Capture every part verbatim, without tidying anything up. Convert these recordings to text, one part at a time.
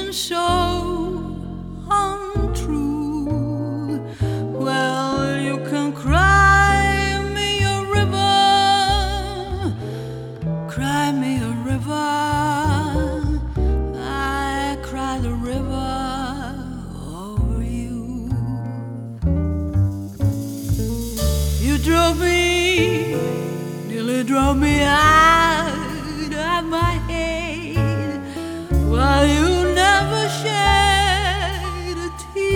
seems so untrue. Well, you can cry me a river, cry me a river. I cry the river over you. You drove me, nearly drove me out of my head, while you never shed a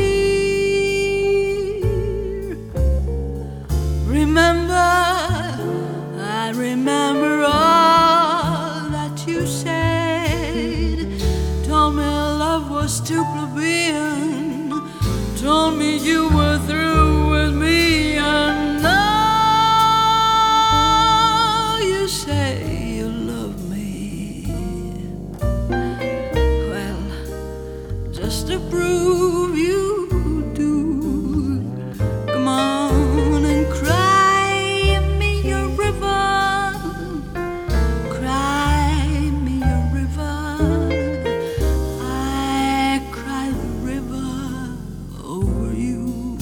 tear. Remember, I remember all that you said. Told me love was too plebeian, told me you were through with me, and now you say you love me. Well, just to prove you do, come on and cry me a river, cry me a river. I cry the river over you.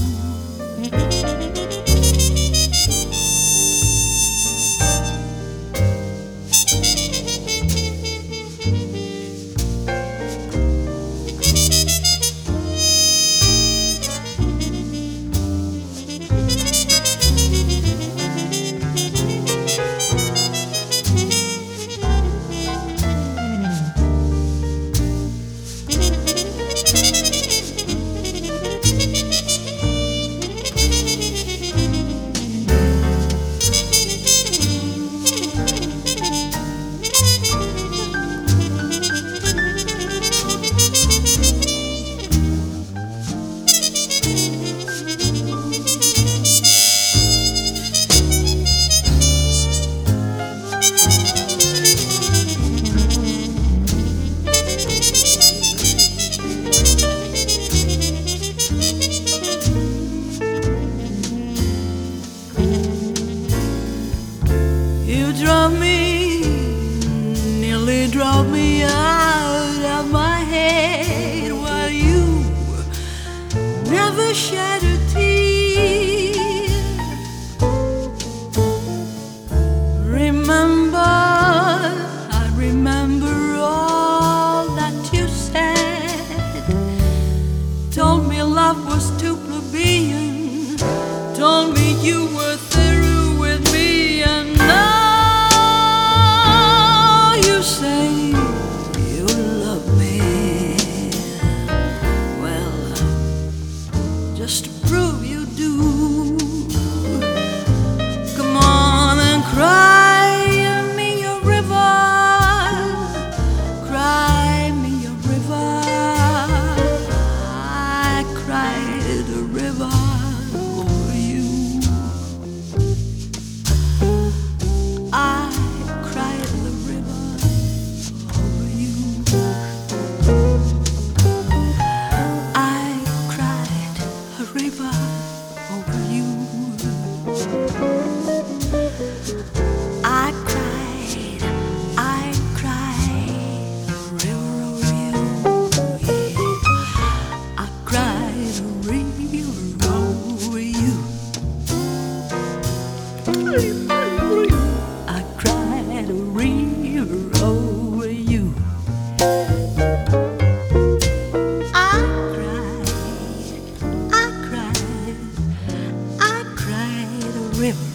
You drove me, nearly drove me out of my head, while you never shed a tear. Remember, I remember all that you said. Told me love was too plebeian, told me you were through with me, and now say you love me. Well, just to prove you do, come on and cry me a river, cry me a river. I cried a river over you. I cried the river. I cried a river over you. I cried, I cried a river over you. Yeah. I cried a river over you. I cried a river over you. I cried, I cried, I cried a river.